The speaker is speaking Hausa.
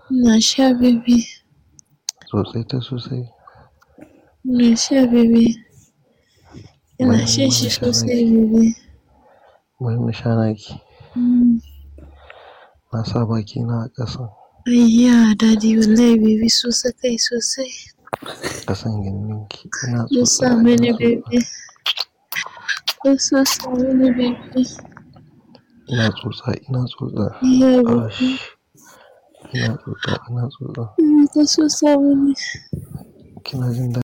Ina sha baby. Sosai ta sosai. Ina sha baby. Ina Bari shan ma shi na sha sosai naki. baby. Bari na sha naki. Mm. Na sa bakina a ƙasan. Ayya daddy wallahi baby sosai. Ƙasan gindinki. Ina You tsotsa, so ina many tsotsa. baby. You so many baby. Ina tsotsa, ina tsotsa. Yeah Ash. baby. Ina tsotsa, ina tsotsa. You so many. Kina jin daɗi?